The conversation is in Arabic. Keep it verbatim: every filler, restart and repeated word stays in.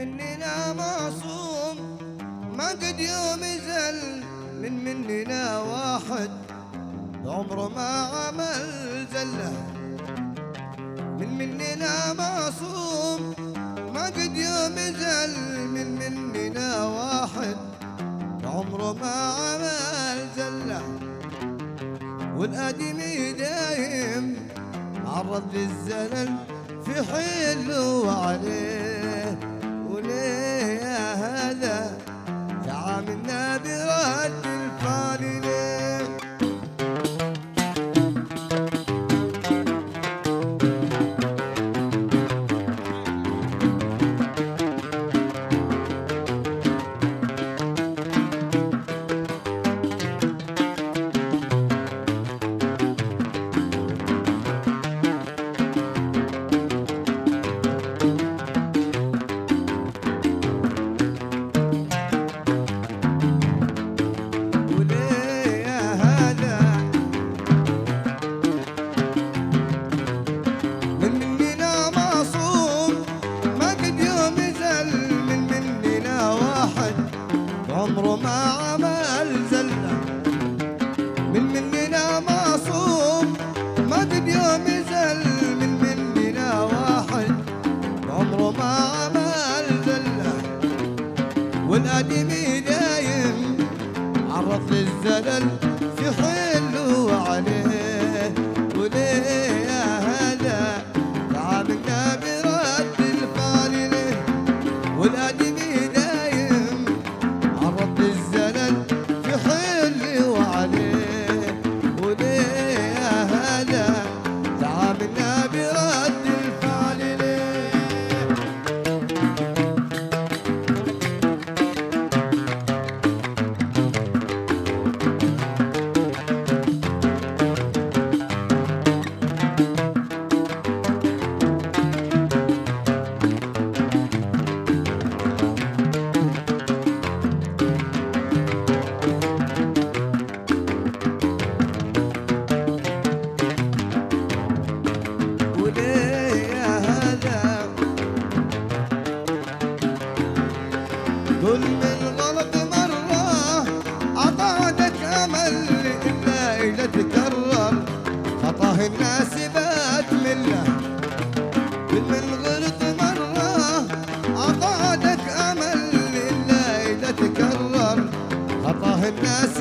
مننا معصوم ما قد يوم يزل، من مننا واحد بعمره ما عمل زله. من مننا معصوم ما قد يوم يزل، من مننا واحد بعمره ما عمل زله. والآدمي دايم عرض للزلل في حيله وعليه، وليه يا هذا تعاملنا برد الفعل ليه؟ عمره ما عمل زلة. من مننا معصوم ما قد يوم يزل، من مننا واحد عمره ما عمل زلة. والآدمي دايم عرض للزلل في حيله وعليه، وليه يا هذا تعاملنا برد الفعل ليه؟ والآدمي كل من غلط مرة أعطاك أمل إلا إذا تكرر خطاه الناس بات مله. كل من غلط مرة أعطاك أمل إلا إذا تكرر خطاه الناس